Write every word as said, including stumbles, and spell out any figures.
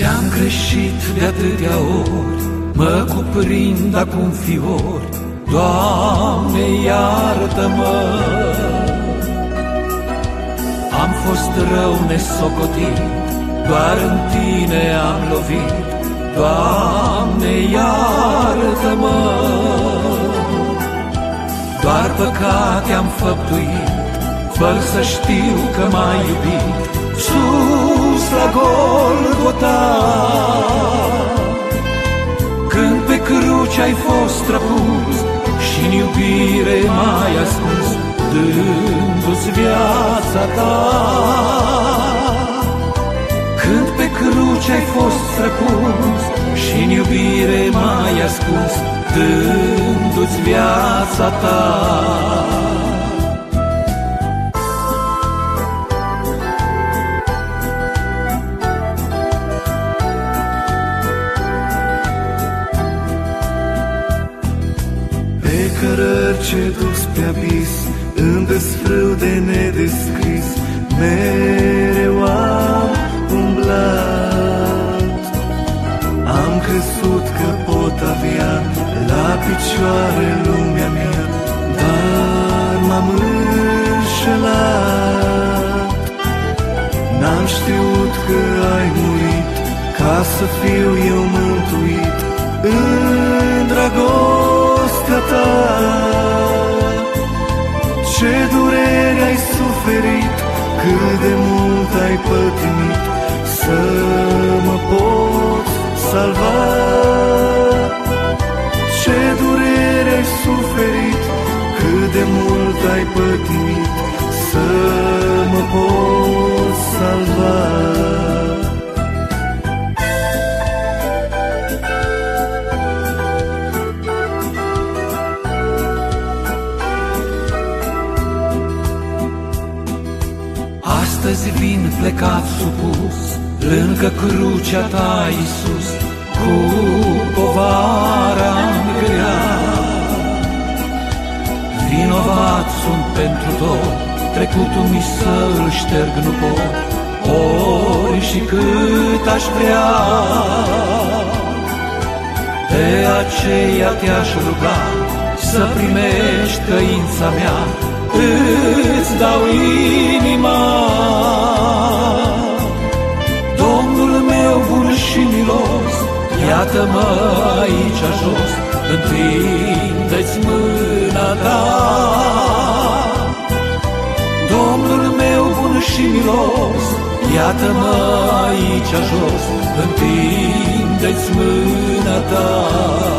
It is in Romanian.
Ți-am greșit de atâtea ori, mă cuprind acum fiori, Doamne, iartă-mă! Am fost rău nesocotit, doar în Tine am lovit, Doamne, iartă-mă! Doar păcate am făptuit, fără să știu că m-ai iubit, sus la Golgota. Când pe cruce ai fost răpus și-n iubire m-ai ascuns, dându-ți viața Ta. Când pe cruce ai fost răpus și-n iubire m-ai ascuns, dându-ți viața Ta. Pe cărări ce dus pe abis, în desfrâu de nedescris, mereu am umblat. Am crezut că pot avea la picioare lumea mea, dar m-am înșelat. N-am știut că ai murit ca să fiu eu mântuit în dragostea Ta. Ce durere ai suferit, cât de mult ai pătimit, să mă poți salva. Ce durere ai suferit, cât de mult ai pătimit, să mă poți salva. Astăzi vin plecat supus lângă crucea Ta, Iisus, cu povara grea. Vinovat sunt pentru tot, trecutul mi să-l șterg nu pot, ori și cât aș vrea. De aceea Te-aș ruga să primești căința mea, îți dau inima. Domnul meu bun și milos, iată-mă aici jos, întinde-ți mâna Ta. Domnul meu bun și milos, iată-mă aici jos, întinde-ți mâna Ta.